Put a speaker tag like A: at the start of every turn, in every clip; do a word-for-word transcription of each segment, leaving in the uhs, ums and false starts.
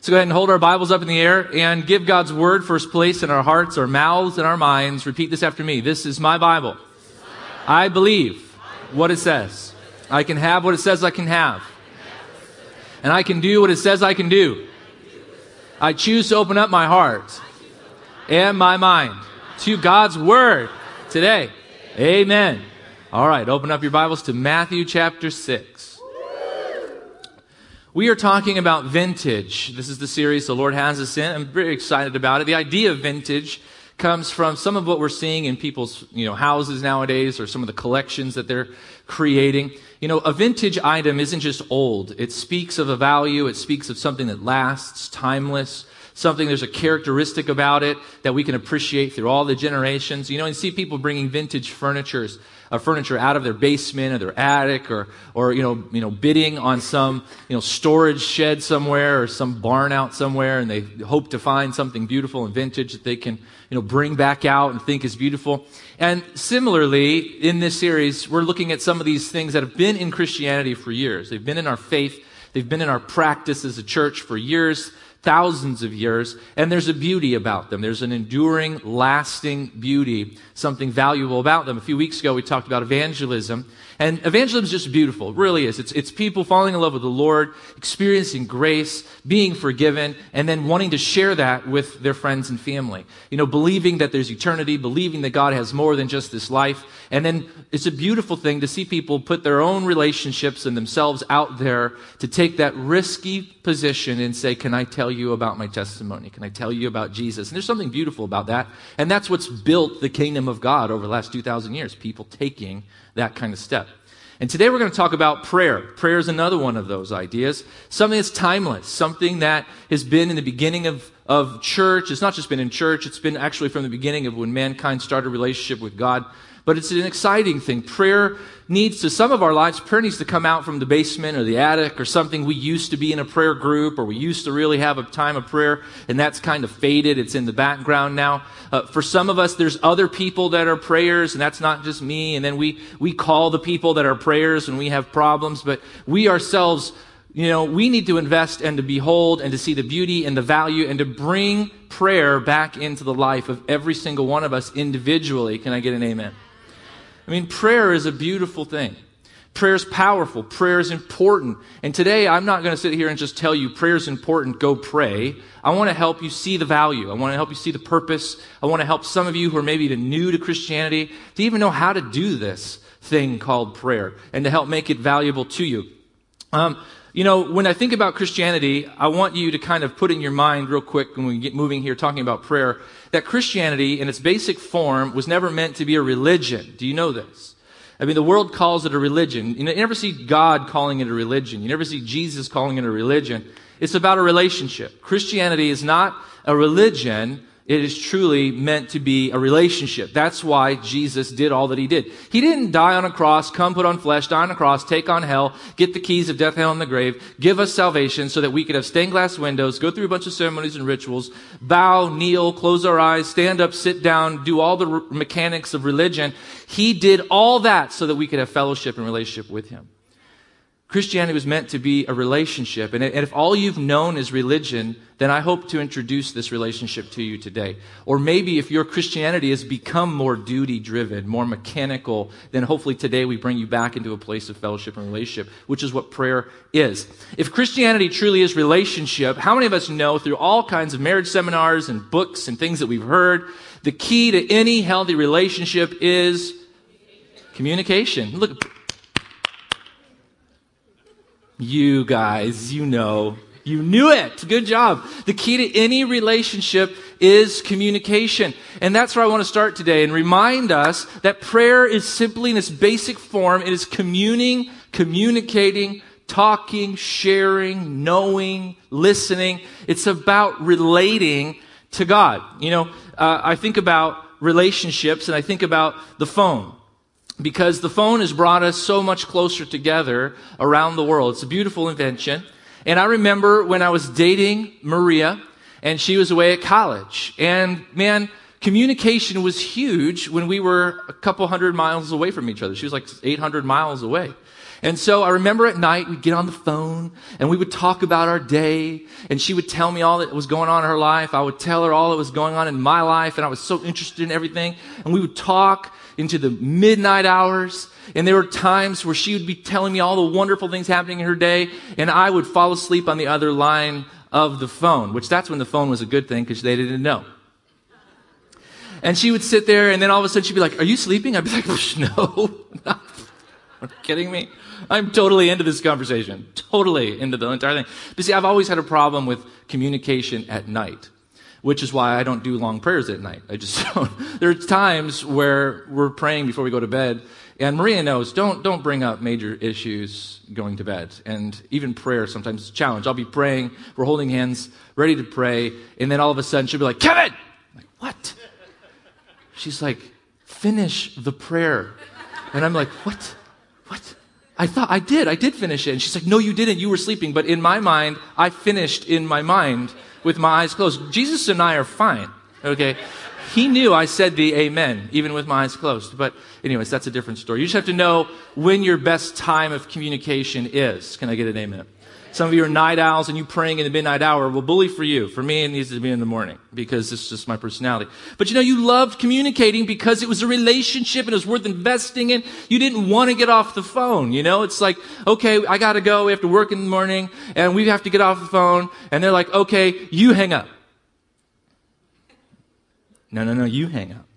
A: Let's go ahead and hold our Bibles up in the air and give God's Word first place in our hearts, our mouths, and our minds. Repeat this after me. This is my Bible. I believe what it says. I can have what it says I can have. And I can do what it says I can do. I choose to open up my heart and my mind to God's Word today. Amen. All right, open up your Bibles to Matthew chapter six. We are talking about vintage. This is the series the Lord has us in. I'm very excited about it. The idea of vintage comes from some of what we're seeing in people's, you know, houses nowadays, or some of the collections that they're creating. You know, a vintage item isn't just old. It speaks of a value. It speaks of something that lasts, timeless, something, there's a characteristic about it that we can appreciate through all the generations. You know, and see people bringing vintage furnitures, uh, furniture out of their basement or their attic, or, or you know, you know, bidding on some, you know, storage shed somewhere or some barn out somewhere, and they hope to find something beautiful and vintage that they can, you know, bring back out and think is beautiful. And similarly, in this series, we're looking at some of these things that have been in Christianity for years. They've been in our faith. They've been in our practice as a church for years, thousands of years, and there's a beauty about them. There's an enduring, lasting beauty, something valuable about them. A few weeks ago, we talked about evangelism, and evangelism is just beautiful. It really is. It's, it's people falling in love with the Lord, experiencing grace, being forgiven, and then wanting to share that with their friends and family. You know, believing that there's eternity, believing that God has more than just this life. And then it's a beautiful thing to see people put their own relationships and themselves out there to take that risky position and say, can I tell you about my testimony? Can I tell you about Jesus? And there's something beautiful about that. And that's what's built the kingdom of God over the last two thousand years, people taking that kind of step. And today we're going to talk about prayer. Prayer is another one of those ideas. Something that's timeless, something that has been in the beginning of, of church. It's not just been in church, it's been actually from the beginning of when mankind started a relationship with God. But it's an exciting thing. Prayer needs to, some of our lives, prayer needs to come out from the basement or the attic or something. We used to be in a prayer group, or we used to really have a time of prayer, and that's kind of faded. It's in the background now. Uh, for some of us, there's other people that are prayers, and that's not just me. And then we, we call the people that are prayers when we have problems. But we ourselves, you know, we need to invest and to behold and to see the beauty and the value and to bring prayer back into the life of every single one of us individually. Can I get an amen? I mean, prayer is a beautiful thing. Prayer is powerful. Prayer is important. And today, I'm not going to sit here and just tell you prayer is important, go pray. I want to help you see the value. I want to help you see the purpose. I want to help some of you who are maybe new to Christianity to even know how to do this thing called prayer and to help make it valuable to you. Um, you know, when I think about Christianity, I want you to kind of put in your mind real quick when we get moving here talking about prayer, that Christianity in its basic form was never meant to be a religion. Do you know this? I mean, the world calls it a religion. You never see God calling it a religion. You never see Jesus calling it a religion. It's about a relationship. Christianity is not a religion. It is truly meant to be a relationship. That's why Jesus did all that he did. He didn't die on a cross, come put on flesh, die on a cross, take on hell, get the keys of death, hell, and the grave, give us salvation so that we could have stained glass windows, go through a bunch of ceremonies and rituals, bow, kneel, close our eyes, stand up, sit down, do all the r- mechanics of religion. He did all that so that we could have fellowship and relationship with him. Christianity was meant to be a relationship. And if all you've known is religion, then I hope to introduce this relationship to you today. Or maybe if your Christianity has become more duty-driven, more mechanical, then hopefully today we bring you back into a place of fellowship and relationship, which is what prayer is. If Christianity truly is relationship, how many of us know through all kinds of marriage seminars and books and things that we've heard, the key to any healthy relationship is communication. Look, you guys, you know, you knew it. Good job. The key to any relationship is communication. And that's where I want to start today and remind us that prayer is simply in its basic form. It is communing, communicating, talking, sharing, knowing, listening. It's about relating to God. You know, uh, I think about relationships and I think about the phone. Because the phone has brought us so much closer together around the world. It's a beautiful invention. And I remember when I was dating Maria, and she was away at college. And man, communication was huge when we were a couple hundred miles away from each other. She was like eight hundred miles away. And so I remember at night we'd get on the phone and we would talk about our day, and she would tell me all that was going on in her life. I would tell her all that was going on in my life, and I was so interested in everything. And we would talk into the midnight hours, and there were times where she would be telling me all the wonderful things happening in her day, and I would fall asleep on the other line of the phone, which that's when the phone was a good thing because they didn't know. And she would sit there, and then all of a sudden she'd be like, "Are you sleeping?" I'd be like, "No, not. Are you kidding me? I'm totally into this conversation. Totally into the entire thing." But see, I've always had a problem with communication at night, which is why I don't do long prayers at night. I just don't. There are times where we're praying before we go to bed, and Maria knows, don't don't bring up major issues going to bed. And even prayer sometimes is a challenge. I'll be praying, we're holding hands, ready to pray, and then all of a sudden she'll be like, "Kevin!" I'm like, "What?" She's like, "Finish the prayer." And I'm like, "What? What? I thought I did. I did finish it." And she's like, "No, you didn't. You were sleeping." But in my mind, I finished in my mind with my eyes closed. Jesus and I are fine, okay? He knew I said the amen, even with my eyes closed. But anyways, that's a different story. You just have to know when your best time of communication is. Can I get an amen? Some of you are night owls and you praying in the midnight hour. Well, bully for you. For me, it needs to be in the morning because it's just my personality. But you know, you loved communicating because it was a relationship and it was worth investing in. You didn't want to get off the phone. You know, it's like, okay, I got to go. We have to work in the morning and we have to get off the phone. And they're like, "Okay, you hang up." No, no, no, you hang up.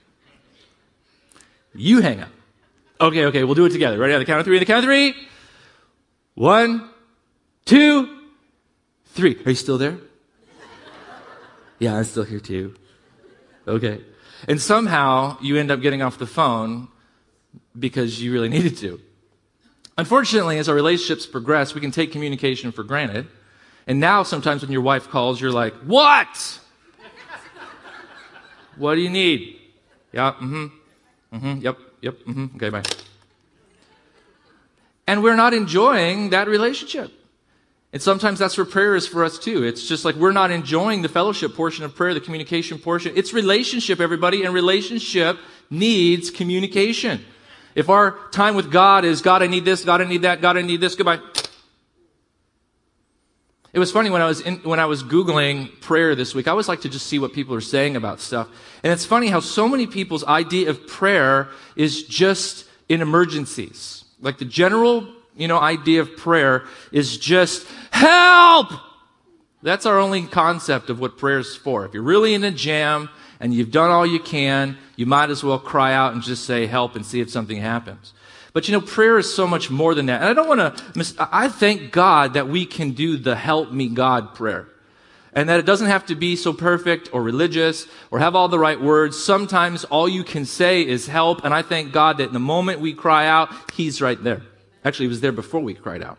A: You hang up. Okay, okay, we'll do it together. Ready on the count of three? On the count of three. One. Two, three. Are you still there? Yeah, I'm still here too. Okay. And somehow you end up getting off the phone because you really needed to. Unfortunately, as our relationships progress, we can take communication for granted. And now sometimes when your wife calls, you're like, "What? What do you need?" "Yeah, mm-hmm, mm-hmm, yep, yep, mm-hmm, okay, bye." And we're not enjoying that relationship. And sometimes that's where prayer is for us too. It's just like we're not enjoying the fellowship portion of prayer, the communication portion. It's relationship, everybody, and relationship needs communication. If our time with God is, "God, I need this, God, I need that, God, I need this," goodbye. It was funny when I was in, when I was Googling prayer this week, I always like to just see what people are saying about stuff. And it's funny how so many people's idea of prayer is just in emergencies. Like the general You know, idea of prayer is just help. That's our only concept of what prayer is for. If you're really in a jam and you've done all you can, you might as well cry out and just say help and see if something happens. But you know, prayer is so much more than that. And I don't want to miss, I thank God that we can do the help me God prayer. And that it doesn't have to be so perfect or religious or have all the right words. Sometimes all you can say is help. And I thank God that in the moment we cry out, He's right there. Actually, He was there before we cried out.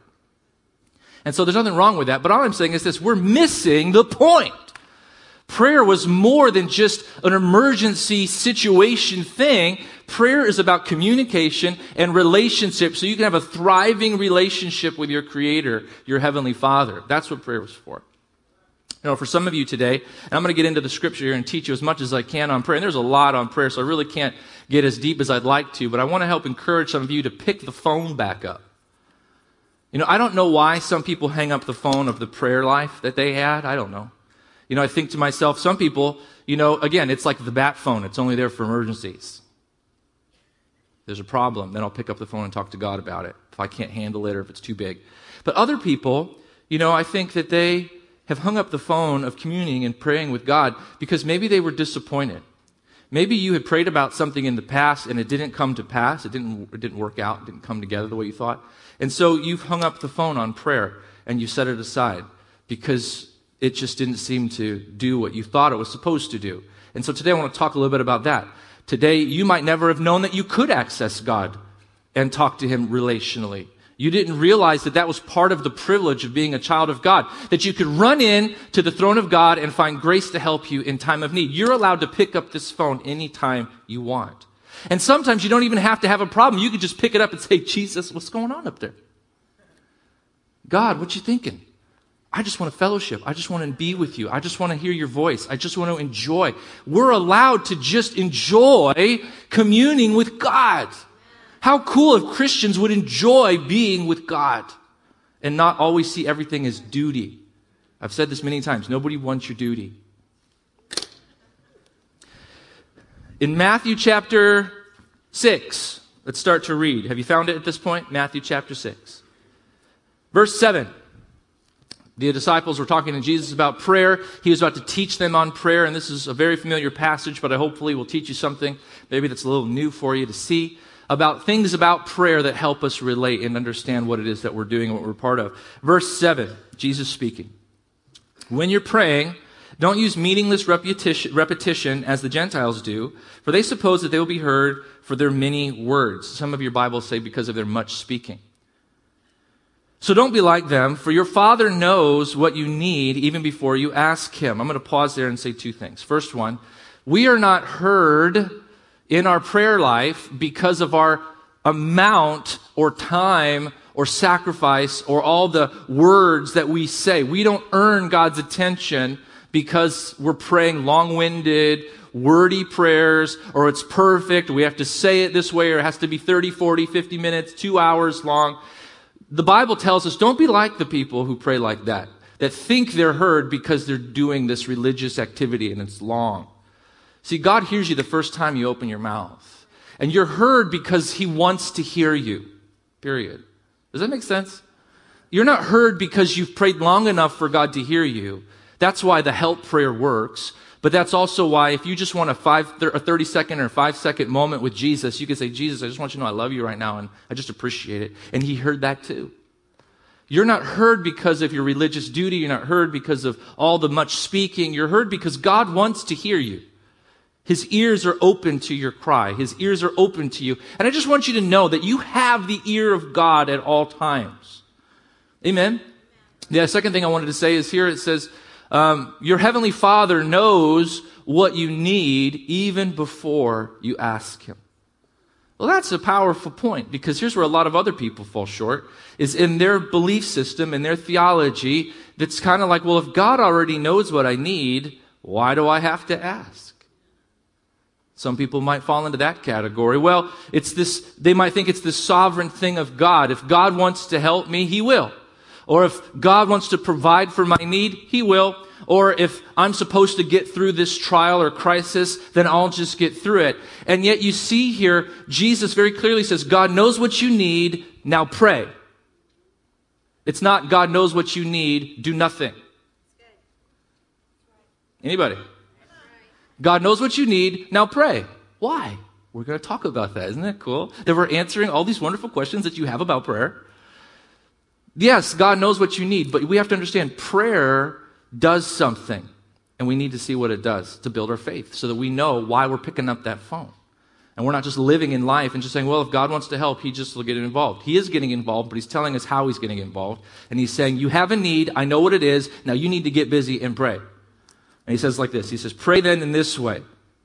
A: And so there's nothing wrong with that. But all I'm saying is this, we're missing the point. Prayer was more than just an emergency situation thing. Prayer is about communication and relationship so you can have a thriving relationship with your Creator, your Heavenly Father. That's what prayer was for. You know, for some of you today, and I'm going to get into the scripture here and teach you as much as I can on prayer. And there's a lot on prayer, so I really can't get as deep as I'd like to. But I want to help encourage some of you to pick the phone back up. You know, I don't know why some people hang up the phone of the prayer life that they had. I don't know. You know, I think to myself, some people, you know, again, it's like the bat phone. It's only there for emergencies. There's a problem, then I'll pick up the phone and talk to God about it if I can't handle it or if it's too big. But other people, you know, I think that they have hung up the phone of communing and praying with God because maybe they were disappointed. Maybe you had prayed about something in the past and it didn't come to pass. It didn't, it didn't work out. It didn't come together the way you thought. And so you've hung up the phone on prayer and you set it aside because it just didn't seem to do what you thought it was supposed to do. And so today I want to talk a little bit about that. Today you might never have known that you could access God and talk to Him relationally. You didn't realize that that was part of the privilege of being a child of God, that you could run in to the throne of God and find grace to help you in time of need. You're allowed to pick up this phone anytime you want. And sometimes you don't even have to have a problem. You could just pick it up and say, "Jesus, what's going on up there? God, what you thinking? I just want to fellowship. I just want to be with you. I just want to hear your voice. I just want to enjoy." We're allowed to just enjoy communing with God. How cool if Christians would enjoy being with God and not always see everything as duty. I've said this many times. Nobody wants your duty. In Matthew chapter six, let's start to read. Have you found it at this point? Matthew chapter six. Verse seven. The disciples were talking to Jesus about prayer. He was about to teach them on prayer, and this is a very familiar passage, but I hopefully will teach you something maybe that's a little new for you to see about things about prayer that help us relate and understand what it is that we're doing and what we're part of. Verse seven, Jesus speaking. When you're praying, don't use meaningless repetition, repetition as the Gentiles do, for they suppose that they will be heard for their many words. Some of your Bibles say because of their much speaking. So don't be like them, for your Father knows what you need even before you ask Him. I'm going to pause there and say two things. First one, we are not heard in our prayer life because of our amount or time or sacrifice or all the words that we say. We don't earn God's attention because we're praying long-winded, wordy prayers, or it's perfect. We have to say it this way, or it has to be thirty, forty, fifty minutes, two hours long. The Bible tells us, don't be like the people who pray like that, that think they're heard because they're doing this religious activity and it's long. See, God hears you the first time you open your mouth. And you're heard because He wants to hear you. Period. Does that make sense? You're not heard because you've prayed long enough for God to hear you. That's why the help prayer works. But that's also why if you just want a five, a thirty second or five second moment with Jesus, you can say, Jesus, I just want you to know I love you right now and I just appreciate it. And He heard that too. You're not heard because of your religious duty. You're not heard because of all the much speaking. You're heard because God wants to hear you. His ears are open to your cry. His ears are open to you. And I just want you to know that you have the ear of God at all times. Amen? Yeah, the second thing I wanted to say is here it says, um, your heavenly Father knows what you need even before you ask Him. Well, that's a powerful point, because here's where a lot of other people fall short, is in their belief system, in their theology, that's kind of like, well, if God already knows what I need, why do I have to ask? Some people might fall into that category. Well, it's this, they might think it's the sovereign thing of God. If God wants to help me, He will. Or if God wants to provide for my need, He will. Or if I'm supposed to get through this trial or crisis, then I'll just get through it. And yet you see here, Jesus very clearly says, God knows what you need, now pray. It's not God knows what you need, do nothing. Anybody? God knows what you need, now pray. Why? We're going to talk about that. Isn't that cool? That we're answering all these wonderful questions that you have about prayer. Yes, God knows what you need, but we have to understand prayer does something, and we need to see what it does to build our faith so that we know why we're picking up that phone. And we're not just living in life and just saying, well, if God wants to help, He just will get involved. He is getting involved, but He's telling us how He's getting involved. And He's saying, you have a need, I know what it is, now you need to get busy and pray. And He says like this, He says, pray then in this way.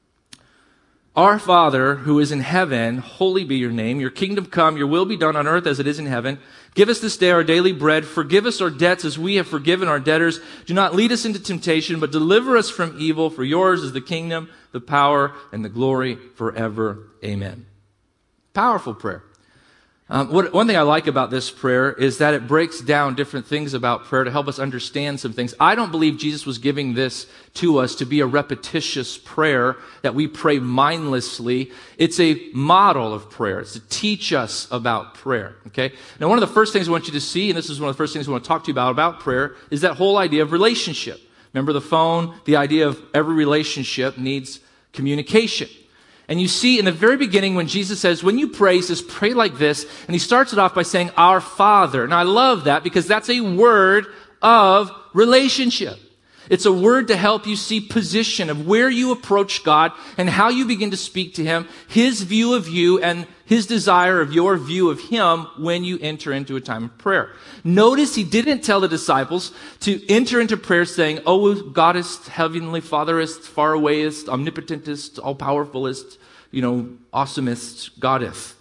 A: Our Father who is in heaven, holy be your name. Your kingdom come, your will be done on earth as it is in heaven. Give us this day our daily bread. Forgive us our debts as we have forgiven our debtors. Do not lead us into temptation, but deliver us from evil. For yours is the kingdom, the power, and the glory forever. Amen. Powerful prayer. Um, what, one thing I like about this prayer is that it breaks down different things about prayer to help us understand some things. I don't believe Jesus was giving this to us to be a repetitious prayer that we pray mindlessly. It's a model of prayer. It's to teach us about prayer. Okay. Now, one of the first things I want you to see, and this is one of the first things I want to talk to you about about prayer, is that whole idea of relationship. Remember the phone? The idea of every relationship needs communication. And you see in the very beginning when Jesus says, when you pray, He says, pray like this. And He starts it off by saying, our Father. And I love that because that's a word of relationship. It's a word to help you see position of where you approach God and how you begin to speak to Him, His view of you and His desire of your view of Him when you enter into a time of prayer. Notice He didn't tell the disciples to enter into prayer saying, oh, Godest, Heavenly Fatherest, far awayest, omnipotentest, all-powerfulest, you know, awesomest, Goddess.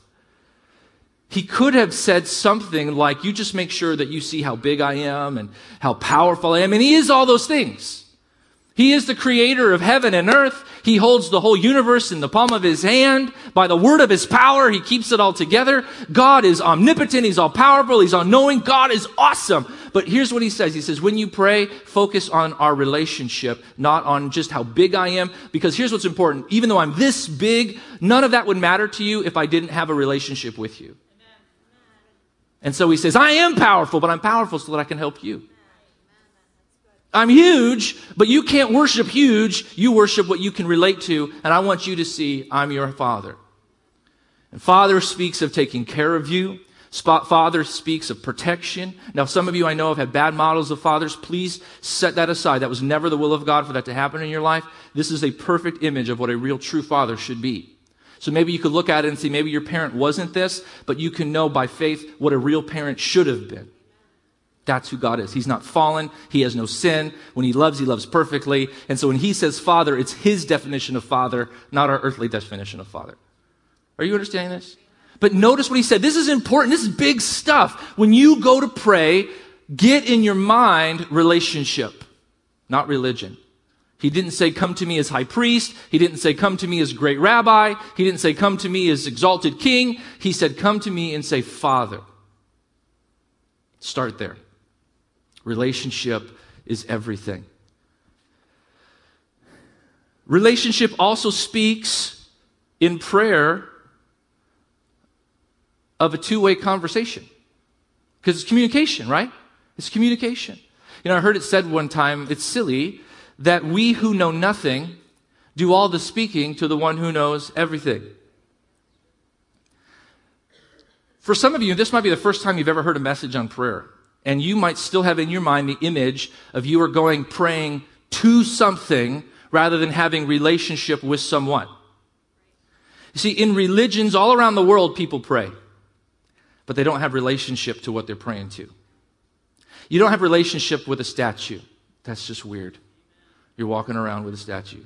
A: He could have said something like, you just make sure that you see how big I am and how powerful I am. And He is all those things. He is the creator of heaven and earth. He holds the whole universe in the palm of his hand. By the word of his power, he keeps it all together. God is omnipotent. He's all powerful. He's all knowing. God is awesome. But here's what he says. He says, when you pray, focus on our relationship, not on just how big I am. Because here's what's important. Even though I'm this big, none of that would matter to you if I didn't have a relationship with you. And so he says, I am powerful, but I'm powerful so that I can help you. I'm huge, but you can't worship huge. You worship what you can relate to, and I want you to see I'm your Father. And Father speaks of taking care of you. Father speaks of protection. Now, some of you I know have had bad models of fathers. Please set that aside. That was never the will of God for that to happen in your life. This is a perfect image of what a real true father should be. So maybe you could look at it and see maybe your parent wasn't this, but you can know by faith what a real parent should have been. That's who God is. He's not fallen. He has no sin. When he loves, he loves perfectly. And so when he says Father, it's his definition of Father, not our earthly definition of Father. Are you understanding this? But notice what he said. This is important. This is big stuff. When you go to pray, get in your mind relationship, not religion. He didn't say, come to me as high priest. He didn't say, come to me as great rabbi. He didn't say, come to me as exalted king. He said, come to me and say, Father. Start there. Relationship is everything. Relationship also speaks in prayer of a two-way conversation. Because it's communication, right? It's communication. You know, I heard it said one time, it's silly, that we who know nothing do all the speaking to the one who knows everything. For some of you, this might be the first time you've ever heard a message on prayer. And you might still have in your mind the image of you are going praying to something rather than having relationship with someone. You see, in religions all around the world, people pray, but they don't have relationship to what they're praying to. You don't have relationship with a statue. That's just weird. You're walking around with a statue.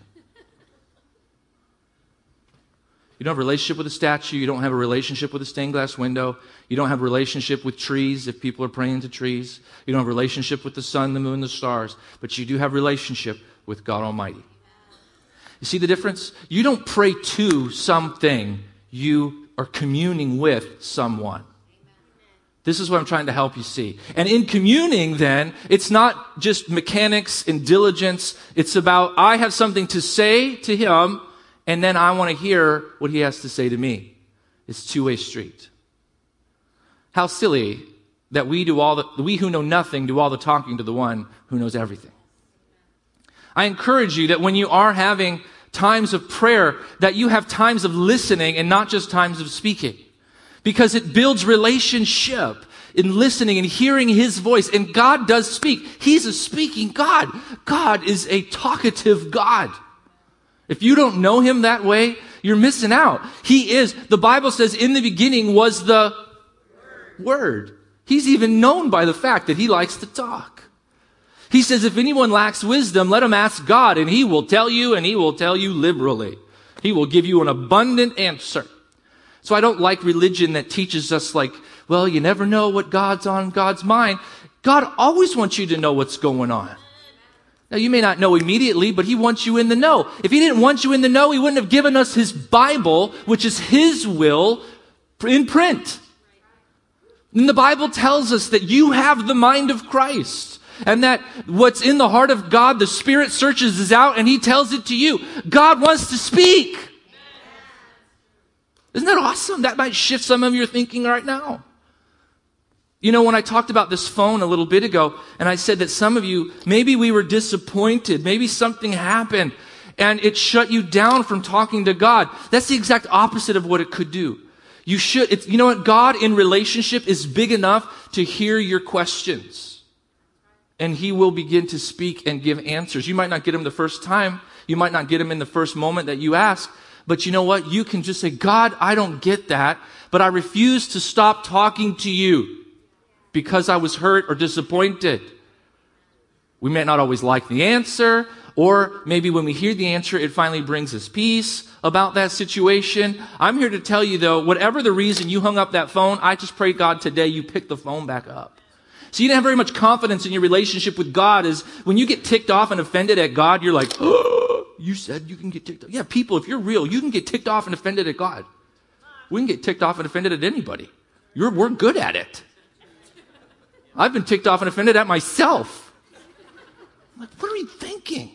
A: You don't have a relationship with a statue. You don't have a relationship with a stained glass window. You don't have a relationship with trees if people are praying to trees. You don't have a relationship with the sun, the moon, the stars. But you do have a relationship with God Almighty. You see the difference? You don't pray to something. You are communing with someone. This is what I'm trying to help you see. And in communing, then, it's not just mechanics and diligence. It's about, I have something to say to him, and then I want to hear what he has to say to me. It's a two-way street. How silly that we do all the, we who know nothing do all the talking to the one who knows everything. I encourage you that when you are having times of prayer, that you have times of listening and not just times of speaking. Because it builds relationship in listening and hearing his voice. And God does speak. He's a speaking God. God is a talkative God. If you don't know him that way, you're missing out. He is, the Bible says, in the beginning was the Word. Word. He's even known by the fact that he likes to talk. He says, if anyone lacks wisdom, let him ask God, and he will tell you, and he will tell you liberally. He will give you an abundant answer. So I don't like religion that teaches us like, well, you never know what God's on God's mind. God always wants you to know what's going on. Now, you may not know immediately, but he wants you in the know. If he didn't want you in the know, he wouldn't have given us his Bible, which is his will, in print. And the Bible tells us that you have the mind of Christ, and that what's in the heart of God, the Spirit searches it out, and he tells it to you. God wants to speak. Isn't that awesome? That might shift some of your thinking right now. You know, when I talked about this phone a little bit ago, and I said that some of you, maybe we were disappointed, maybe something happened, and it shut you down from talking to God. That's the exact opposite of what it could do. You should, it's, you know what? God in relationship is big enough to hear your questions. And he will begin to speak and give answers. You might not get them the first time. You might not get them in the first moment that you ask. But you know what? You can just say, God, I don't get that, but I refuse to stop talking to you because I was hurt or disappointed. We may not always like the answer, or maybe when we hear the answer, it finally brings us peace about that situation. I'm here to tell you, though, whatever the reason you hung up that phone, I just pray, God, today you pick the phone back up. So you didn't have very much confidence in your relationship with God. Is when you get ticked off and offended at God, you're like, oh, you said you can get ticked off. Yeah, people, if you're real, you can get ticked off and offended at God. We can get ticked off and offended at anybody. You're, we're good at it. I've been ticked off and offended at myself. I'm like, what are we thinking?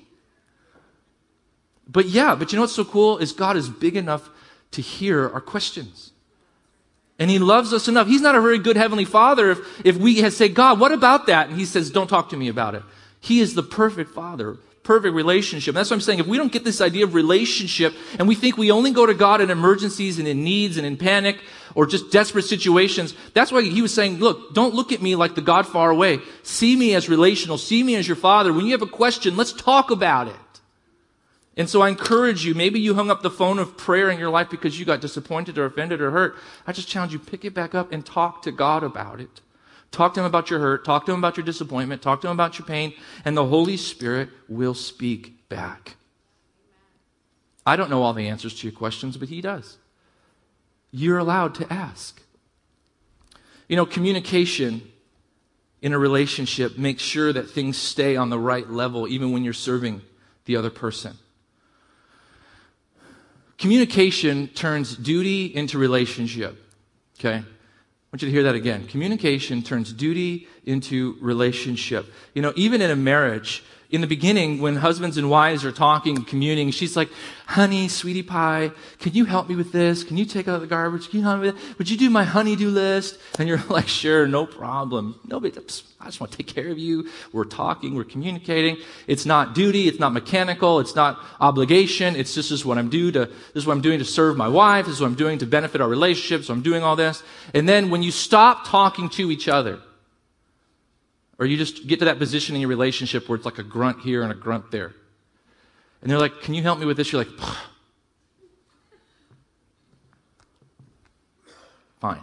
A: But yeah, but you know what's so cool is God is big enough to hear our questions. And he loves us enough. He's not a very good heavenly father if, if we say, God, what about that? And he says, don't talk to me about it. He is the perfect father, perfect relationship. That's what I'm saying. If we don't get this idea of relationship and we think we only go to God in emergencies and in needs and in panic or just desperate situations, that's why he was saying, look, don't look at me like the God far away. See me as relational. See me as your father. When you have a question, let's talk about it. And so I encourage you, maybe you hung up the phone of prayer in your life because you got disappointed or offended or hurt. I just challenge you, pick it back up and talk to God about it. Talk to him about your hurt. Talk to him about your disappointment. Talk to him about your pain. And the Holy Spirit will speak back. I don't know all the answers to your questions, but he does. You're allowed to ask. You know, communication in a relationship makes sure that things stay on the right level even when you're serving the other person. Communication turns duty into relationship. Okay? I want you to hear that again. Communication turns duty into relationship. You know, even in a marriage, in the beginning, when husbands and wives are talking and communing, she's like, honey, sweetie pie, can you help me with this? Can you take out the garbage? Can you help me with that? Would you do my honey-do list? And you're like, sure, no problem. Nobody, I just want to take care of you. We're talking, we're communicating. It's not duty, it's not mechanical, it's not obligation. It's just this is what I'm doing to, this is what I'm doing to serve my wife, this is what I'm doing to benefit our relationship, so I'm doing all this. And then when you stop talking to each other, or you just get to that position in your relationship where it's like a grunt here and a grunt there. And they're like, can you help me with this? You're like, Pah. Fine.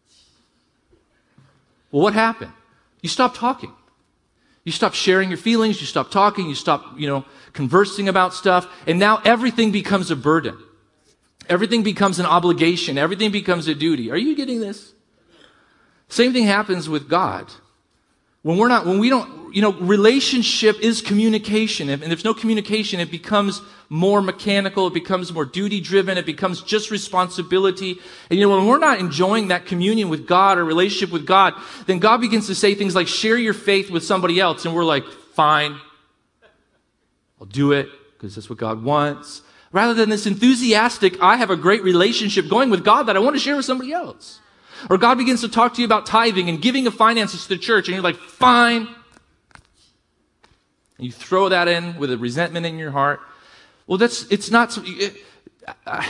A: Well, what happened? You stopped talking. You stopped sharing your feelings. You stopped talking. You stopped, you know, conversing about stuff. And now everything becomes a burden. Everything becomes an obligation. Everything becomes a duty. Are you getting this? Same thing happens with God. When we're not, when we don't, you know, relationship is communication. And if there's no communication, it becomes more mechanical. It becomes more duty driven. It becomes just responsibility. And you know, when we're not enjoying that communion with God or relationship with God, then God begins to say things like, share your faith with somebody else. And we're like, fine, I'll do it because that's what God wants. Rather than this enthusiastic, I have a great relationship going with God that I want to share with somebody else. Or God begins to talk to you about tithing and giving of finances to the church, and you're like, fine. And you throw that in with a resentment in your heart. Well, that's, it's not, it, uh,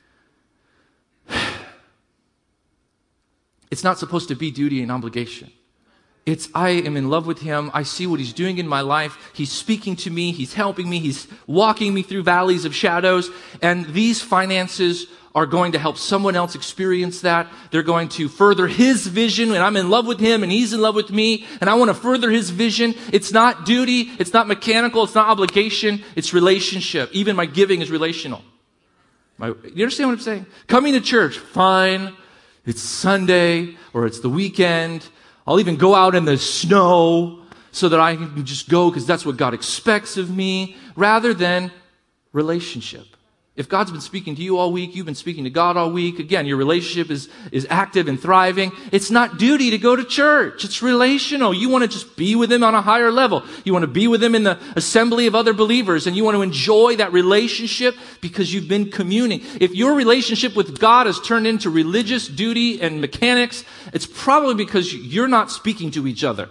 A: it's not supposed to be duty and obligation. It's, I am in love with him. I see what he's doing in my life. He's speaking to me. He's helping me. He's walking me through valleys of shadows. And these finances are going to help someone else experience that. They're going to further his vision, and I'm in love with him, and he's in love with me, and I want to further his vision. It's not duty. It's not mechanical. It's not obligation. It's relationship. Even my giving is relational. My, you understand what I'm saying? Coming to church, fine. It's Sunday, or it's the weekend. I'll even go out in the snow so that I can just go because that's what God expects of me, rather than relationship. If God's been speaking to you all week, you've been speaking to God all week, again, your relationship is, is active and thriving. It's not duty to go to church. It's relational. You want to just be with him on a higher level. You want to be with him in the assembly of other believers, and you want to enjoy that relationship because you've been communing. If your relationship with God has turned into religious duty and mechanics, it's probably because you're not speaking to each other.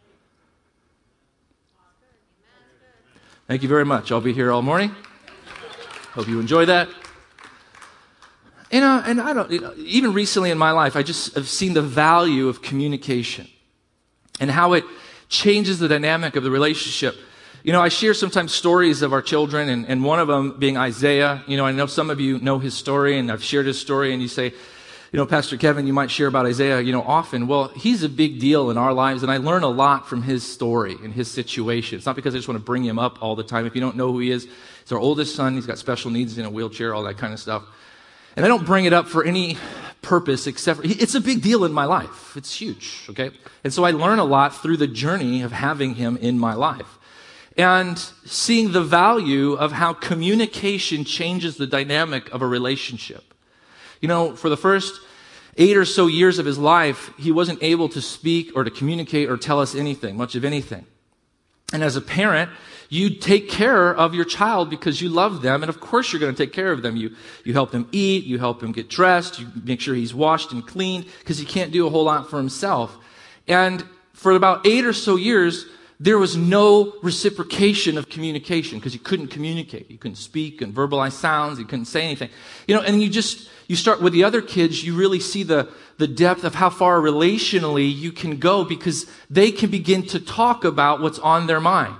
A: Thank you very much. I'll be here all morning. Hope you enjoy that. And, uh, and I don't, you know, even recently in my life, I just have seen the value of communication and how it changes the dynamic of the relationship. You know, I share sometimes stories of our children, and, and one of them being Isaiah. You know, I know some of you know his story, and I've shared his story, and you say, you know, Pastor Kevin, you might share about Isaiah, you know, often. Well, he's a big deal in our lives, and I learn a lot from his story and his situation. It's not because I just want to bring him up all the time. If you don't know who he is, he's our oldest son. He's got special needs in a wheelchair, all that kind of stuff. And I don't bring it up for any purpose except for, it's a big deal in my life. It's huge, okay? And so I learn a lot through the journey of having him in my life. And seeing the value of how communication changes the dynamic of a relationship. You know, for the first eight or so years of his life, he wasn't able to speak or to communicate or tell us anything, much of anything. And as a parent, you take care of your child because you love them, and of course you're going to take care of them. You, you help him eat, you help him get dressed, you make sure he's washed and cleaned because he can't do a whole lot for himself. And for about eight or so years, there was no reciprocation of communication because he couldn't communicate. He couldn't speak and verbalize sounds. He couldn't say anything. You know, and you just, you start with the other kids, you really see the, the depth of how far relationally you can go because they can begin to talk about what's on their mind.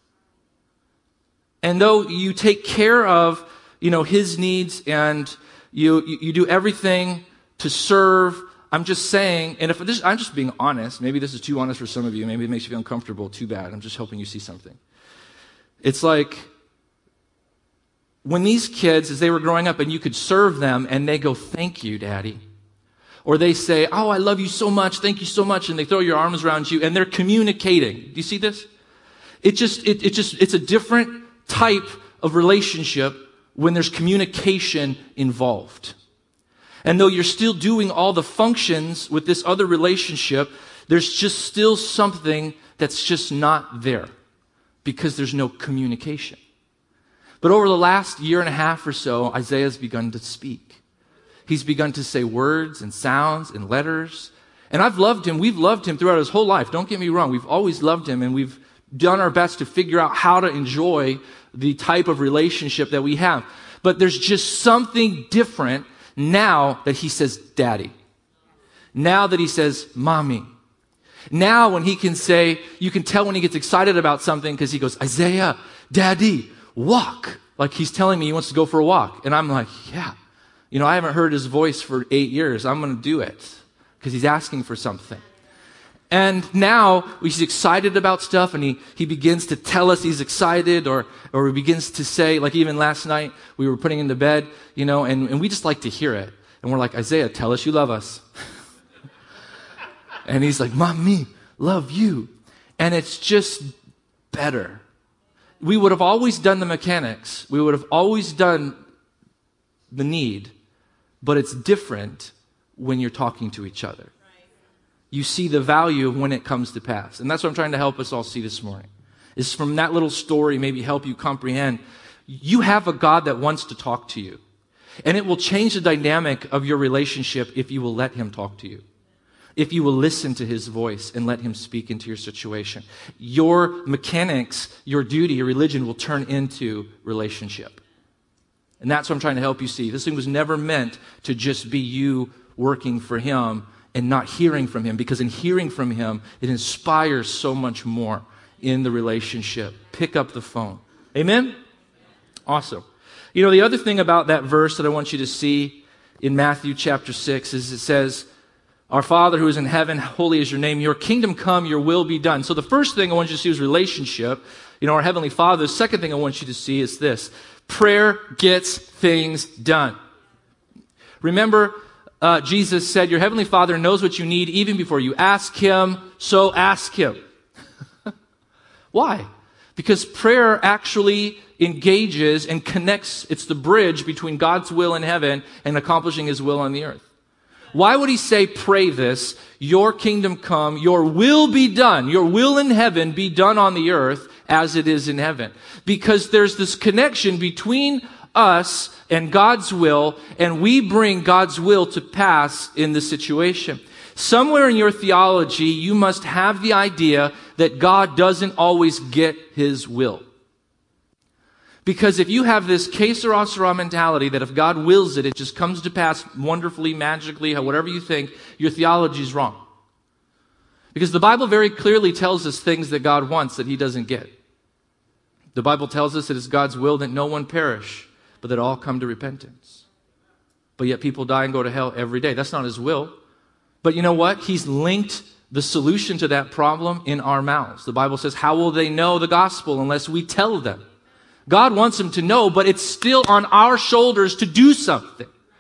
A: And though you take care of, you know, his needs and you, you, you do everything to serve, I'm just saying, and if this, I'm just being honest, maybe this is too honest for some of you, maybe it makes you feel uncomfortable, too bad. I'm just hoping you see something. It's like, when these kids, as they were growing up and you could serve them and they go, thank you, Daddy. Or they say, oh, I love you so much, thank you so much, and they throw your arms around you and they're communicating. Do you see this? It just, it, it just, it's a different type of relationship when there's communication involved. And though you're still doing all the functions with this other relationship, there's just still something that's just not there because there's no communication. But over the last year and a half or so, Isaiah's begun to speak. He's begun to say words and sounds and letters. And I've loved him. We've loved him throughout his whole life. Don't get me wrong. We've always loved him, and we've done our best to figure out how to enjoy the type of relationship that we have. But there's just something different now that he says, Daddy. Now that he says, Mommy. Now when he can say, you can tell when he gets excited about something because he goes, Isaiah, Daddy, walk. Like he's telling me he wants to go for a walk. And I'm like, yeah. You know, I haven't heard his voice for eight years. I'm going to do it because he's asking for something. And now he's excited about stuff, and he, he begins to tell us he's excited, or or he begins to say, like even last night, we were putting him to bed, you know, and, and we just like to hear it. And we're like, Isaiah, tell us you love us. And he's like, Mommy, love you. And it's just better. We would have always done the mechanics. We would have always done the need, but it's different when you're talking to each other. You see the value of when it comes to pass. And that's what I'm trying to help us all see this morning. Is from that little story maybe help you comprehend. You have a God that wants to talk to you. And it will change the dynamic of your relationship if you will let him talk to you. If you will listen to his voice and let him speak into your situation. Your mechanics, your duty, your religion will turn into relationship. And that's what I'm trying to help you see. This thing was never meant to just be you working for him and not hearing from him, because in hearing from him, it inspires so much more in the relationship. Pick up the phone. Amen? Awesome. You know, the other thing about that verse that I want you to see in Matthew chapter six is it says, Our Father who is in heaven, holy is your name. Your kingdom come, your will be done. So the first thing I want you to see is relationship. You know, our Heavenly Father. The second thing I want you to see is this. Prayer gets things done. Remember, Uh, Jesus said, your Heavenly Father knows what you need even before you ask him, so ask him. Why? Because prayer actually engages and connects. It's the bridge between God's will in heaven and accomplishing his will on the earth. Why would he say, pray this, your kingdom come, your will be done, your will in heaven be done on the earth as it is in heaven? Because there's this connection between us and God's will, and we bring God's will to pass in the situation. Somewhere in your theology, you must have the idea that God doesn't always get his will. Because if you have this que sera, sera mentality that if God wills it, it just comes to pass wonderfully, magically, whatever you think, your theology is wrong. Because the Bible very clearly tells us things that God wants that he doesn't get. The Bible tells us that it's God's will that no one perish, but that all come to repentance. But yet people die and go to hell every day. That's not his will. But you know what? He's linked the solution to that problem in our mouths. The Bible says, how will they know the gospel unless we tell them? God wants them to know, but it's still on our shoulders to do something.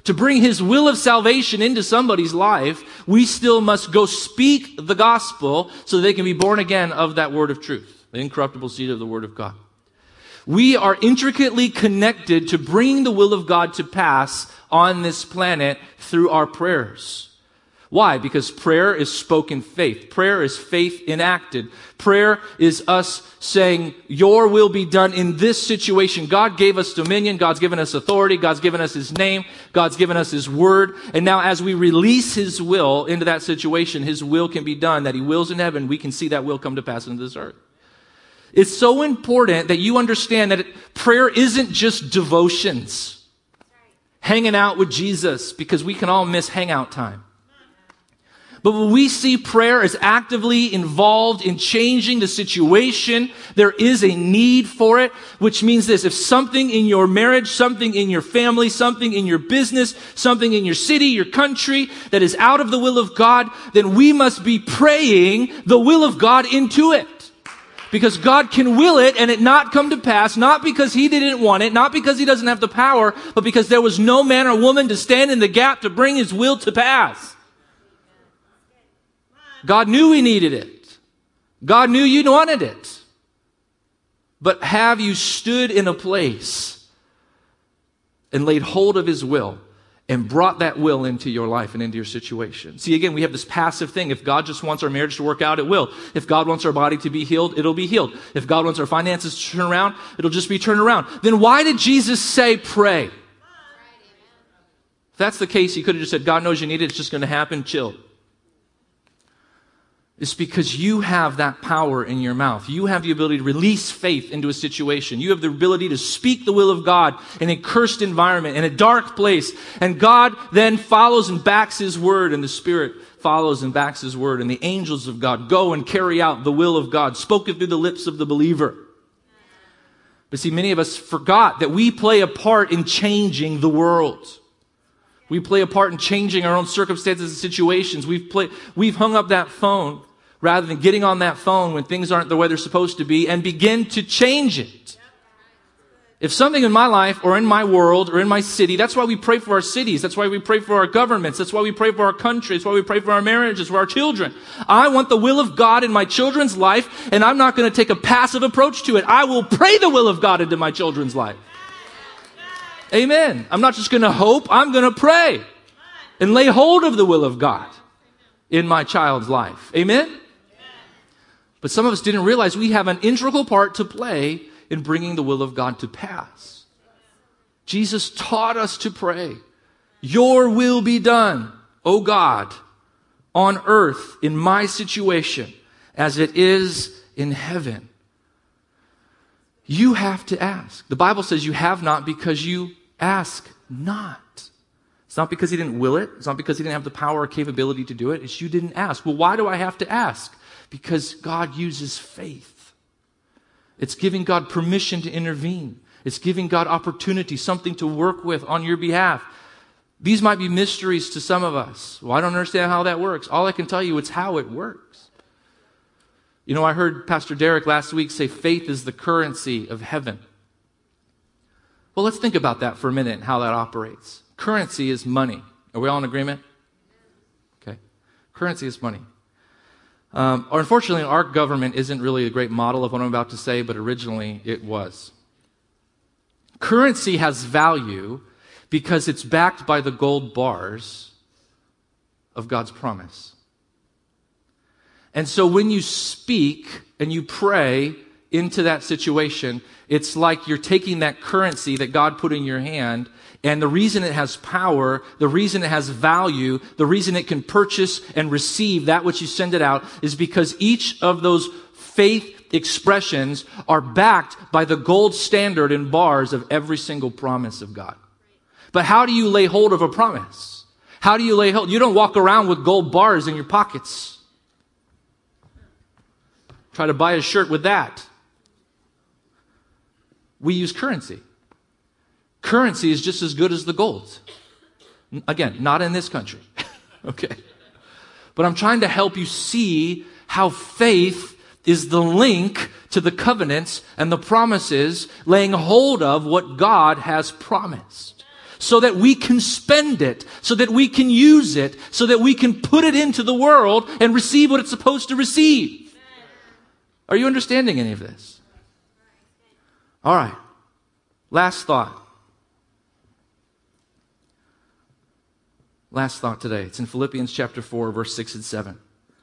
A: To bring his will of salvation into somebody's life, we still must go speak the gospel so they can be born again of that word of truth, the incorruptible seed of the word of God. We are intricately connected to bringing the will of God to pass on this planet through our prayers. Why? Because prayer is spoken faith. Prayer is faith enacted. Prayer is us saying, your will be done in this situation. God gave us dominion. God's given us authority. God's given us his name. God's given us his word. And now as we release his will into that situation, his will can be done. That he wills in heaven, we can see that will come to pass into this earth. It's so important that you understand that it, prayer isn't just devotions. Hanging out with Jesus, because we can all miss hangout time. But when we see prayer as actively involved in changing the situation, there is a need for it, which means this: if something in your marriage, something in your family, something in your business, something in your city, your country that is out of the will of God, then we must be praying the will of God into it. Because God can will it and it not come to pass, not because he didn't want it, not because he doesn't have the power, but because there was no man or woman to stand in the gap to bring his will to pass. God knew we needed it. God knew you wanted it. But have you stood in a place and laid hold of his will and brought that will into your life and into your situation? See, again, we have this passive thing. If God just wants our marriage to work out, it will. If God wants our body to be healed, it'll be healed. If God wants our finances to turn around, it'll just be turned around. Then why did Jesus say pray? If that's the case, he could have just said, God knows you need it. It's just going to happen. Chill. It's because you have that power in your mouth. You have the ability to release faith into a situation. You have the ability to speak the will of God in a cursed environment, in a dark place. And God then follows and backs his word, and the Spirit follows and backs his word. And the angels of God go and carry out the will of God, spoken through the lips of the believer. But see, many of us forgot that we play a part in changing the world. We play a part in changing our own circumstances and situations. We've played, we've hung up that phone rather than getting on that phone when things aren't the way they're supposed to be and begin to change it. If something in my life or in my world or in my city, that's why we pray for our cities. That's why we pray for our governments. That's why we pray for our country. That's why we pray for our marriages, for our children. I want the will of God in my children's life, and I'm not going to take a passive approach to it. I will pray the will of God into my children's life. Amen. I'm not just going to hope. I'm going to pray and lay hold of the will of God in my child's life. Amen. But some of us didn't realize we have an integral part to play in bringing the will of God to pass. Jesus taught us to pray, your will be done, O God, on earth in my situation as it is in heaven. You have to ask. The Bible says you have not because you ask not. It's not because he didn't will it. It's not because he didn't have the power or capability to do it. It's you didn't ask. Well, why do I have to ask? Because God uses faith. It's giving God permission to intervene. It's giving God opportunity, something to work with on your behalf. These might be mysteries to some of us. Well, I don't understand how that works. All I can tell you, it's how it works. You know, I heard Pastor Derek last week say faith is the currency of heaven. Well, let's think about that for a minute and how that operates. Currency is money. Are we all in agreement? Okay. Currency is money. Um, or unfortunately, our government isn't really a great model of what I'm about to say, but originally it was. Currency has value because it's backed by the gold bars of God's promise. And so when you speak and you pray into that situation, it's like you're taking that currency that God put in your hand, and the reason it has power, the reason it has value, the reason it can purchase and receive that which you send it out is because each of those faith expressions are backed by the gold standard and bars of every single promise of God. But how do you lay hold of a promise? How do you lay hold? You don't walk around with gold bars in your pockets. Try to buy a shirt with that. We use currency. Currency is just as good as the gold. Again, not in this country. Okay. But I'm trying to help you see how faith is the link to the covenants and the promises, laying hold of what God has promised. so that we can spend it, so that we can use it, so that we can put it into the world and receive what it's supposed to receive. Are you understanding any of this? All right. Last thought. Last thought today. It's in Philippians chapter four, verse six and seven.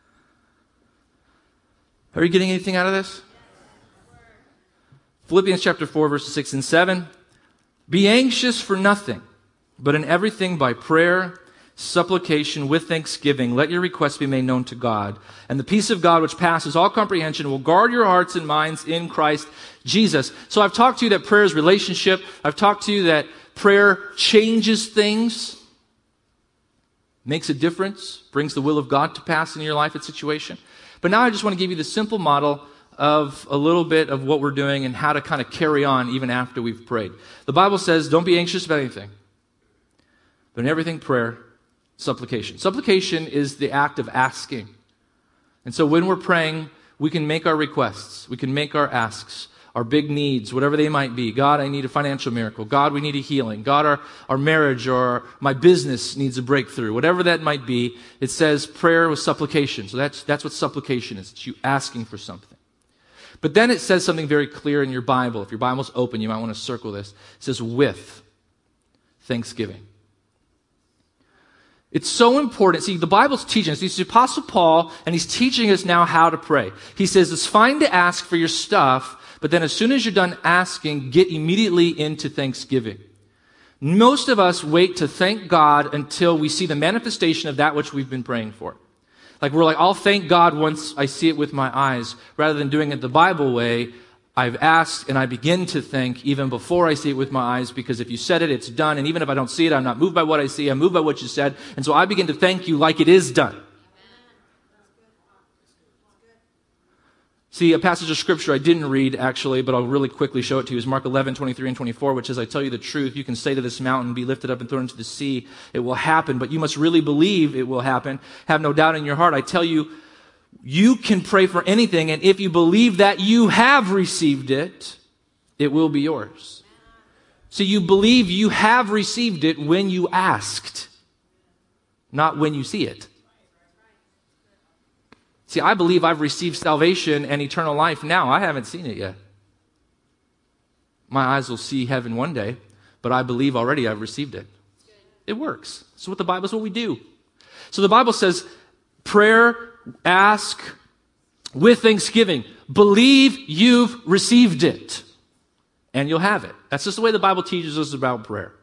A: Are you getting anything out of this? Philippians chapter four, verses six and seven. Be anxious for nothing, but in everything by prayer, supplication, with thanksgiving, let your requests be made known to God. And the peace of God, which passes all comprehension, will guard your hearts and minds in Christ Jesus. So I've talked to you that prayer is relationship. I've talked to you that prayer changes things, makes a difference, brings the will of God to pass in your life and situation. But now I just want to give you the simple model of a little bit of what we're doing and how to kind of carry on even after we've prayed. The Bible says, don't be anxious about anything, but in everything prayer, supplication. Supplication is the act of asking. And so when we're praying, we can make our requests. We can make our asks, our big needs, whatever they might be. God, I need a financial miracle. God, we need a healing. God, our, our marriage or my business needs a breakthrough. Whatever that might be, it says prayer with supplication. So that's, that's what supplication is. It's you asking for something. But then it says something very clear in your Bible. If your Bible's open, you might want to circle this. It says with thanksgiving. It's so important. See, the Bible's teaching us. It's the Apostle Paul, and he's teaching us now how to pray. He says it's fine to ask for your stuff, but then as soon as you're done asking, get immediately into thanksgiving. Most of us wait to thank God until we see the manifestation of that which we've been praying for. Like we're like, I'll thank God once I see it with my eyes, rather than doing it the Bible way. I've asked and I begin to thank even before I see it with my eyes, because if you said it, it's done. And even if I don't see it, I'm not moved by what I see. I'm moved by what you said. And so I begin to thank you like it is done. See, a passage of scripture I didn't read actually, but I'll really quickly show it to you, is Mark eleven, twenty-three and twenty-four, which says, I tell you the truth, you can say to this mountain, be lifted up and thrown into the sea. It will happen, but you must really believe it will happen. Have no doubt in your heart. I tell you, you can pray for anything, and if you believe that you have received it, it will be yours. So you believe you have received it when you asked, not when you see it. See, I believe I've received salvation and eternal life now. I haven't seen it yet. My eyes will see heaven one day, but I believe already I've received it. It works. It's what the Bible is what we do. So the Bible says, prayer, ask with thanksgiving. Believe you've received it, and you'll have it. That's just the way the Bible teaches us about prayer.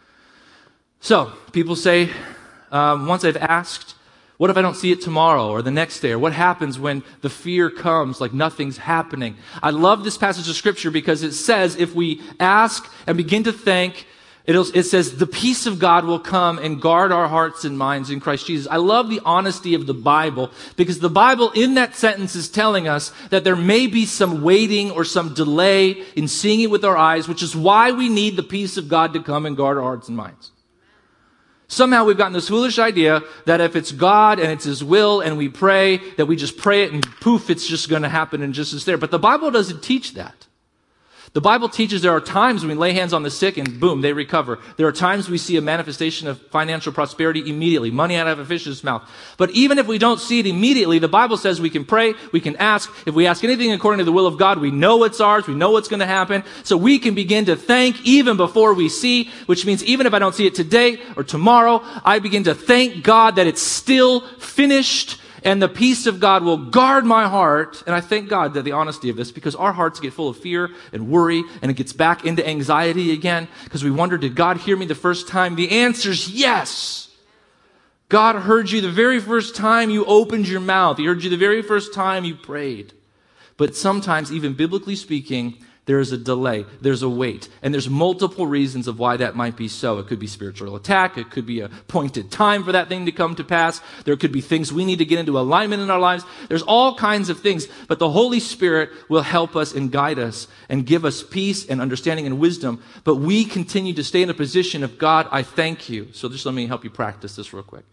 A: So, people say, um, once I've asked, what if I don't see it tomorrow or the next day? Or what happens when the fear comes like nothing's happening? I love this passage of scripture because it says if we ask and begin to thank, it'll, it says the peace of God will come and guard our hearts and minds in Christ Jesus. I love the honesty of the Bible because the Bible in that sentence is telling us that there may be some waiting or some delay in seeing it with our eyes, which is why we need the peace of God to come and guard our hearts and minds. Somehow we've gotten this foolish idea that if it's God and it's His will and we pray, that we just pray it and poof, it's just going to happen and just is there. But the Bible doesn't teach that. The Bible teaches there are times when we lay hands on the sick and boom, they recover. There are times we see a manifestation of financial prosperity immediately, money out of a fish's mouth. But even if we don't see it immediately, the Bible says we can pray, we can ask. If we ask anything according to the will of God, we know it's ours, we know what's going to happen. So we can begin to thank even before we see, which means even if I don't see it today or tomorrow, I begin to thank God that it's still finished. And the peace of God will guard my heart. And I thank God that the honesty of this, because our hearts get full of fear and worry, and it gets back into anxiety again, because we wonder, did God hear me the first time? The answer is yes. God heard you the very first time you opened your mouth. He heard you the very first time you prayed. But sometimes, even biblically speaking, there is a delay, there's a wait, and there's multiple reasons of why that might be so. It could be spiritual attack, it could be a pointed time for that thing to come to pass, there could be things we need to get into alignment in our lives. There's all kinds of things, but the Holy Spirit will help us and guide us and give us peace and understanding and wisdom, but we continue to stay in a position of, God, I thank you. So just let me help you practice this real quick.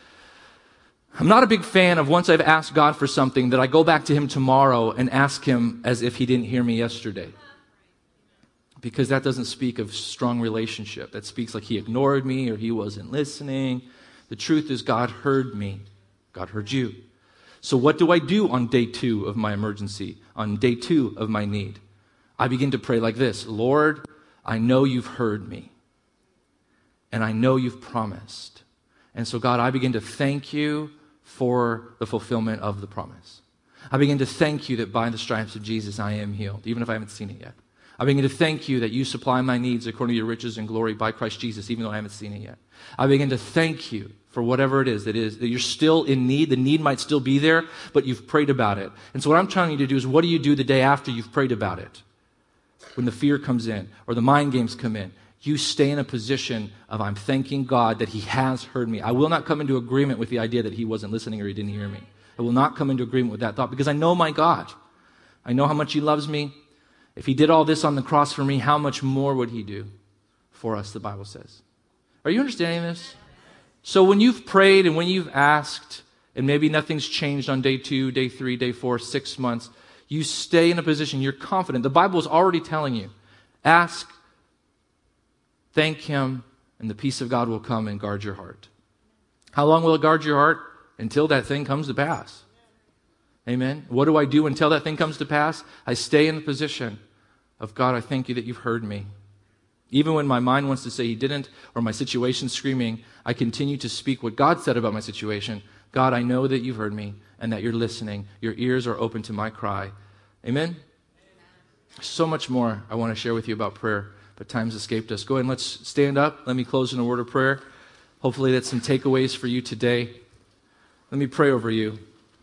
A: I'm not a big fan of once I've asked God for something that I go back to Him tomorrow and ask Him as if He didn't hear me yesterday. because that doesn't speak of strong relationship. That speaks like he ignored me or he wasn't listening. The truth is God heard me. God heard you. So what do I do on day two of my emergency, on day two of my need? I begin to pray like this: Lord, I know you've heard me, and I know you've promised. And so, God, I begin to thank you for the fulfillment of the promise. I begin to thank you that by the stripes of Jesus I am healed, even if I haven't seen it yet. I begin to thank you that you supply my needs according to your riches and glory by Christ Jesus, even though I haven't seen it yet. I begin to thank you for whatever it is that is, that you're still in need. The need might still be there, but you've prayed about it. And so what I'm trying you to do is, what do you do the day after you've prayed about it? When the fear comes in or the mind games come in, you stay in a position of, I'm thanking God that he has heard me. I will not come into agreement with the idea that he wasn't listening or he didn't hear me. I will not come into agreement with that thought, because I know my God. I know how much he loves me. If he did all this on the cross for me, how much more would he do for us, the Bible says. Are you understanding this? So when you've prayed and when you've asked, and maybe nothing's changed on day two, day three, day four, six months, you stay in a position, you're confident. The Bible is already telling you, ask, thank him, and the peace of God will come and guard your heart. How long will it guard your heart? Until that thing comes to pass. Amen. What do I do until that thing comes to pass? I stay in the position of, God, I thank you that you've heard me. Even when my mind wants to say he didn't, or my situation's screaming, I continue to speak what God said about my situation. God, I know that you've heard me and that you're listening. Your ears are open to my cry. Amen? So much more I want to share with you about prayer, but time's escaped us. Go ahead and let's stand up. Let me close in a word of prayer. Hopefully that's some takeaways for you today. Let me pray over you.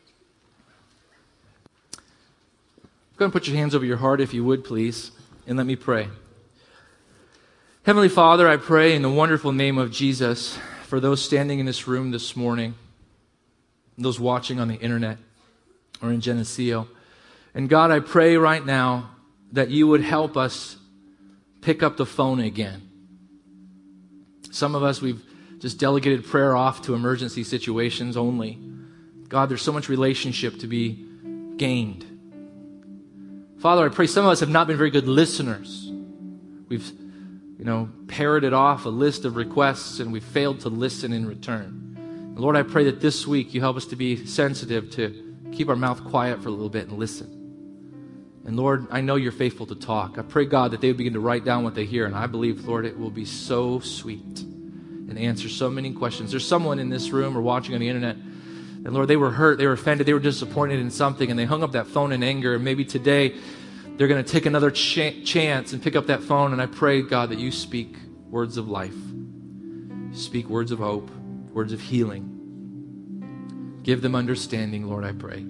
A: Go ahead and put your hands over your heart if you would, please, and let me pray. Heavenly Father, I pray in the wonderful name of Jesus for those standing in this room this morning, those watching on the internet or in Geneseo. And God, I pray right now that you would help us pick up the phone again. Some of us, we've just delegated prayer off to emergency situations only. God, there's so much relationship to be gained. Father, I pray some of us have not been very good listeners. We've, you know, parroted off a list of requests and we've failed to listen in return. And Lord, I pray that this week you help us to be sensitive, to keep our mouth quiet for a little bit and listen. And Lord, I know you're faithful to talk. I pray, God, that they would begin to write down what they hear. And I believe, Lord, it will be so sweet and answer so many questions. There's someone in this room or watching on the internet, and Lord, they were hurt, they were offended, they were disappointed in something, and they hung up that phone in anger. And maybe today they're going to take another ch- chance and pick up that phone. And I pray, God, that you speak words of life. Speak words of hope, words of healing. Give them understanding, Lord, I pray.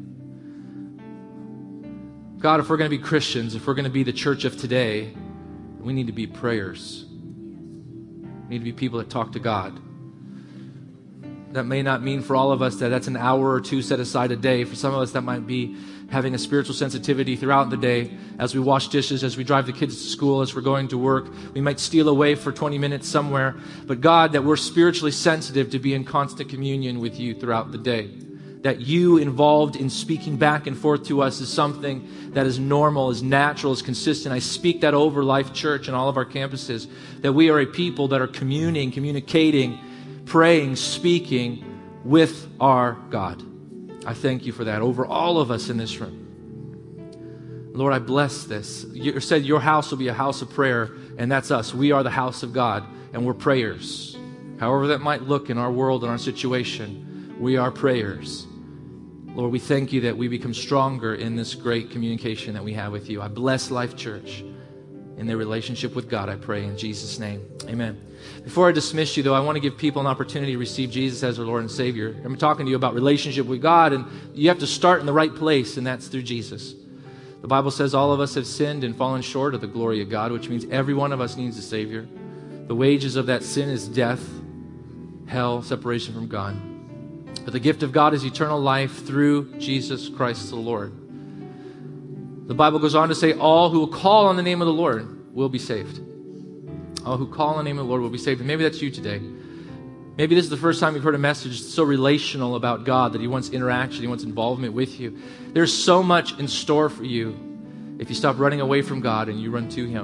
A: God, if we're going to be Christians, if we're going to be the church of today, we need to be prayers. We need to be people that talk to God. That may not mean for all of us that that's an hour or two set aside a day. For some of us, that might be having a spiritual sensitivity throughout the day. As we wash dishes, as we drive the kids to school, as we're going to work, we might steal away for twenty minutes somewhere. But God, that we're spiritually sensitive to be in constant communion with you throughout the day. That you involved in speaking back and forth to us is something that is normal, is natural, is consistent. I speak that over Life Church and all of our campuses, that we are a people that are communing, communicating, praying, speaking with our God. I thank you for that over all of us in this room. Lord, I bless this. You said your house will be a house of prayer, and that's us. We are the house of God, and we're prayers. However that might look in our world and our situation, we are prayers. Lord, we thank you that we become stronger in this great communication that we have with you. I bless Life Church in their relationship with God, I pray in Jesus' name. Amen. Before I dismiss you, though, I want to give people an opportunity to receive Jesus as their Lord and Savior. I'm talking to you about relationship with God, and you have to start in the right place, and that's through Jesus. The Bible says all of us have sinned and fallen short of the glory of God, which means every one of us needs a Savior. The wages of that sin is death, hell, separation from God. But the gift of God is eternal life through Jesus Christ the Lord. The Bible goes on to say, all who will call on the name of the Lord will be saved. All who call on the name of the Lord will be saved. And maybe that's you today. Maybe this is the first time you've heard a message so relational about God, that he wants interaction, he wants involvement with you. There's so much in store for you if you stop running away from God and you run to him.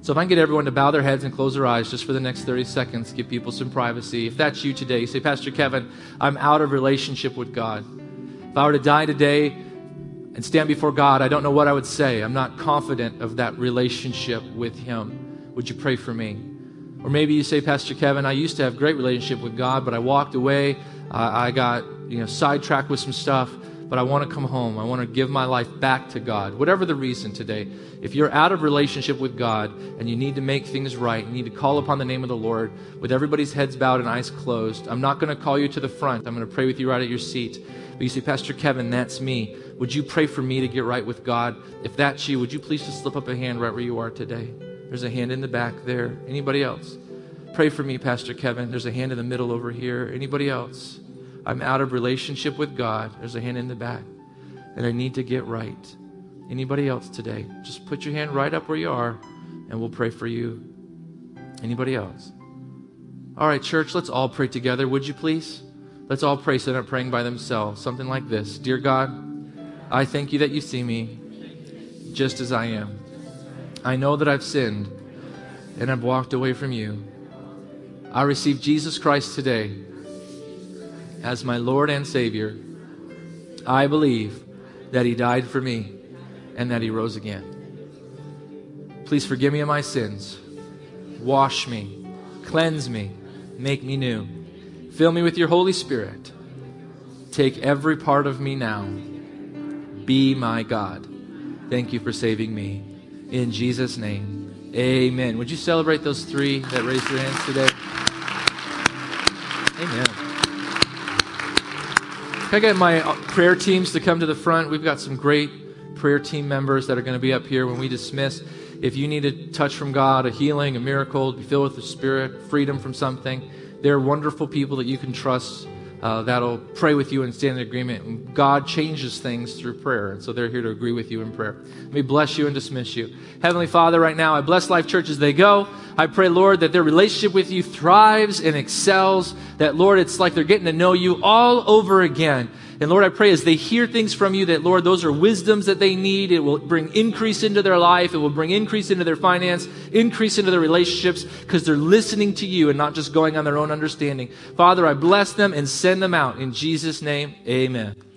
A: So if I can get everyone to bow their heads and close their eyes just for the next thirty seconds, give people some privacy. If that's you today, you say, Pastor Kevin, I'm out of relationship with God. If I were to die today and stand before God, I don't know what I would say. I'm not confident of that relationship with Him. Would you pray for me? Or maybe you say, Pastor Kevin, I used to have great relationship with God, but I walked away. Uh, I got you know sidetracked with some stuff. But I want to come home. I want to give my life back to God. Whatever the reason today, if you're out of relationship with God and you need to make things right, you need to call upon the name of the Lord with everybody's heads bowed and eyes closed. I'm not going to call you to the front. I'm going to pray with you right at your seat. But you say, Pastor Kevin, that's me. Would you pray for me to get right with God? If that's you, would you please just slip up a hand right where you are today? There's a hand in the back there. Anybody else? Pray for me, Pastor Kevin. There's a hand in the middle over here. Anybody else? I'm out of relationship with God. There's a hand in the back. And I need to get right. Anybody else today? Just put your hand right up where you are and we'll pray for you. Anybody else? All right, church, let's all pray together. Would you please? Let's all pray so they're not praying by themselves. Something like this. Dear God, I thank you that you see me just as I am. I know that I've sinned and I've walked away from you. I receive Jesus Christ today as my Lord and Savior. I believe that He died for me and that He rose again. Please forgive me of my sins. Wash me, cleanse me, make me new. Fill me with your Holy Spirit. Take every part of me now. Be my God. Thank you for saving me. In Jesus' name, amen. Would you celebrate those three that raised their hands today? Amen. Can I get my prayer teams to come to the front? We've got some great prayer team members that are going to be up here when we dismiss. If you need a touch from God, a healing, a miracle, be filled with the Spirit, freedom from something, they're wonderful people that you can trust uh, that'll pray with you and stand in agreement. And God changes things through prayer, and so they're here to agree with you in prayer. Let me bless you and dismiss you. Heavenly Father, right now, I bless Life Church as they go. I pray, Lord, that their relationship with you thrives and excels, that, Lord, it's like they're getting to know you all over again. And Lord, I pray as they hear things from you that, Lord, those are wisdoms that they need. It will bring increase into their life. It will bring increase into their finance, increase into their relationships, because they're listening to you and not just going on their own understanding. Father, I bless them and send them out. In Jesus' name, amen.